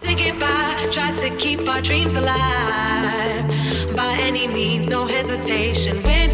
Try to keep our dreams alive by any means, no hesitation. When